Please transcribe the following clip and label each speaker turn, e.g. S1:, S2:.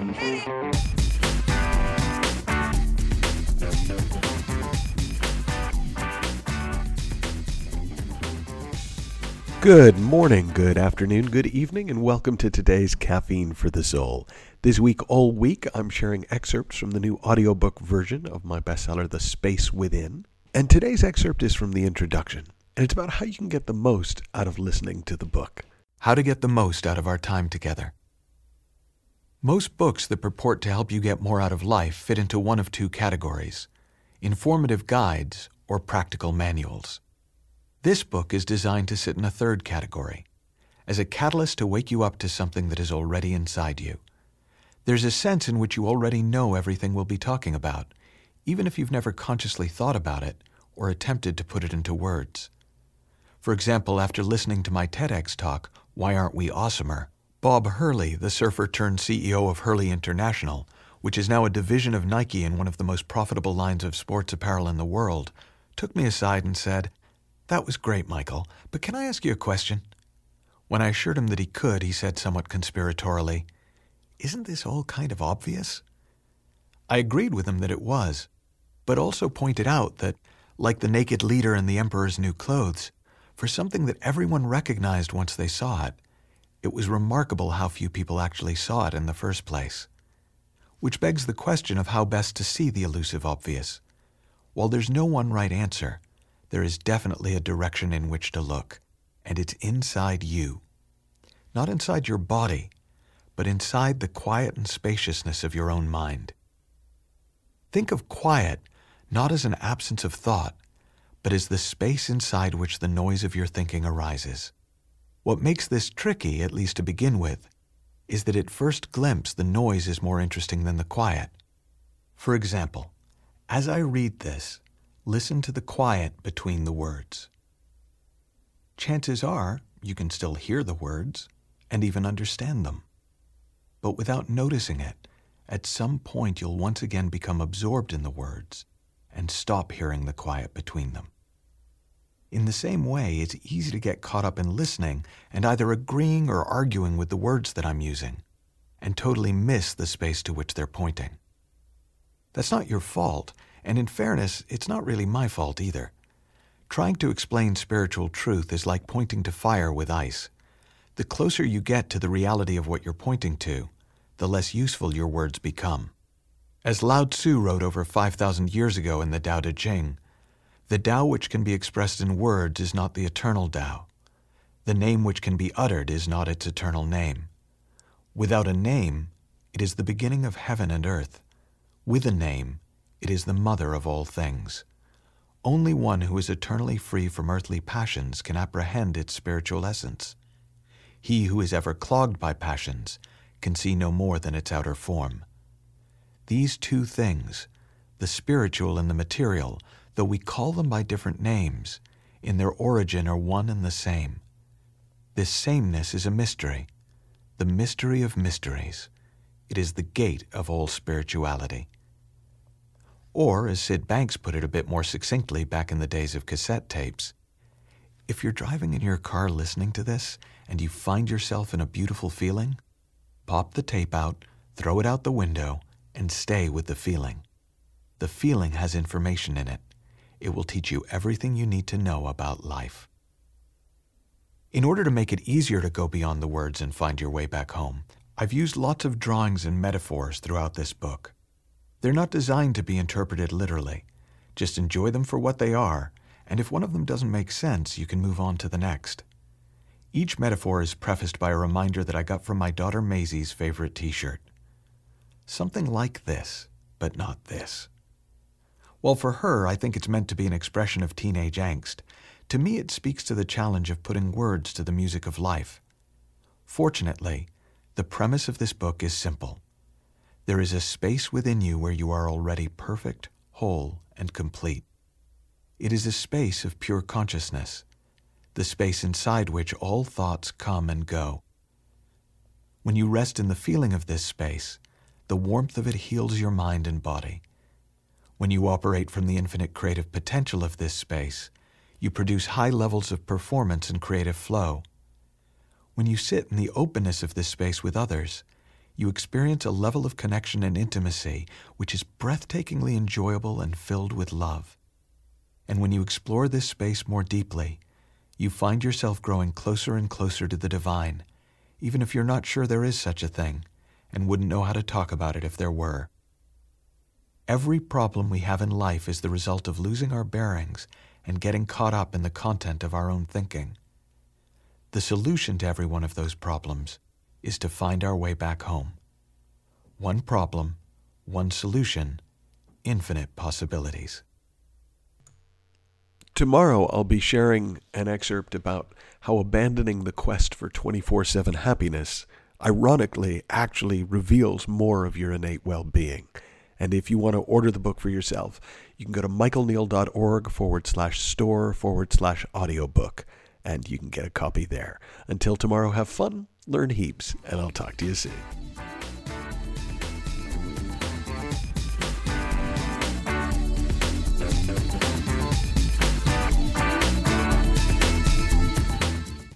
S1: Good morning, good afternoon, good evening, and welcome to today's Caffeine for the Soul. This week, all week, I'm sharing excerpts from the new audiobook version of my bestseller, The Space Within. And today's excerpt is from the introduction, and it's about how you can get the most out of listening to the book.
S2: How to get the most out of our time together. Most books that purport to help you get more out of life fit into one of two categories: informative guides or practical manuals. This book is designed to sit in a third category, as a catalyst to wake you up to something that is already inside you. There's a sense in which you already know everything we'll be talking about, even if you've never consciously thought about it or attempted to put it into words. For example, after listening to my TEDx talk, Why Aren't We Awesomer?, Bob Hurley, the surfer turned CEO of Hurley International, which is now a division of Nike and one of the most profitable lines of sports apparel in the world, took me aside and said, "That was great, Michael, but can I ask you a question?" When I assured him that he could, he said somewhat conspiratorially, "Isn't this all kind of obvious?" I agreed with him that it was, but also pointed out that, like the naked leader in the Emperor's New Clothes, for something that everyone recognized once they saw it, it was remarkable how few people actually saw it in the first place. Which begs the question of how best to see the elusive obvious. While there's no one right answer, there is definitely a direction in which to look, and it's inside you. Not inside your body, but inside the quiet and spaciousness of your own mind. Think of quiet not as an absence of thought, but as the space inside which the noise of your thinking arises. What makes this tricky, at least to begin with, is that at first glimpse the noise is more interesting than the quiet. For example, as I read this, listen to the quiet between the words. Chances are you can still hear the words and even understand them. But without noticing it, at some point you'll once again become absorbed in the words and stop hearing the quiet between them. In the same way, it's easy to get caught up in listening and either agreeing or arguing with the words that I'm using, and totally miss the space to which they're pointing. That's not your fault, and in fairness, it's not really my fault either. Trying to explain spiritual truth is like pointing to fire with ice. The closer you get to the reality of what you're pointing to, the less useful your words become. As Lao Tzu wrote over 5,000 years ago in the Tao Te Ching, the Tao which can be expressed in words is not the eternal Tao. The name which can be uttered is not its eternal name. Without a name, it is the beginning of heaven and earth. With a name, it is the mother of all things. Only one who is eternally free from earthly passions can apprehend its spiritual essence. He who is ever clogged by passions can see no more than its outer form. These two things, the spiritual and the material, though we call them by different names, in their origin are one and the same. This sameness is a mystery, the mystery of mysteries. It is the gate of all spirituality. Or, as Sid Banks put it a bit more succinctly back in the days of cassette tapes, if you're driving in your car listening to this and you find yourself in a beautiful feeling, pop the tape out, throw it out the window, and stay with the feeling. The feeling has information in it. It will teach you everything you need to know about life. In order to make it easier to go beyond the words and find your way back home, I've used lots of drawings and metaphors throughout this book. They're not designed to be interpreted literally. Just enjoy them for what they are, and if one of them doesn't make sense, you can move on to the next. Each metaphor is prefaced by a reminder that I got from my daughter Maisie's favorite t-shirt. Something like this, but not this. While for her, I think it's meant to be an expression of teenage angst, to me it speaks to the challenge of putting words to the music of life. Fortunately, the premise of this book is simple. There is a space within you where you are already perfect, whole, and complete. It is a space of pure consciousness, the space inside which all thoughts come and go. When you rest in the feeling of this space, the warmth of it heals your mind and body. When you operate from the infinite creative potential of this space, you produce high levels of performance and creative flow. When you sit in the openness of this space with others, you experience a level of connection and intimacy which is breathtakingly enjoyable and filled with love. And when you explore this space more deeply, you find yourself growing closer and closer to the divine, even if you're not sure there is such a thing, and wouldn't know how to talk about it if there were. Every problem we have in life is the result of losing our bearings and getting caught up in the content of our own thinking. The solution to every one of those problems is to find our way back home. One problem, one solution, infinite possibilities.
S1: Tomorrow I'll be sharing an excerpt about how abandoning the quest for 24/7 happiness ironically actually reveals more of your innate well-being. And if you want to order the book for yourself, you can go to michaelneal.org/store/audiobook, and you can get a copy there. Until tomorrow, have fun, learn heaps, and I'll talk to you soon.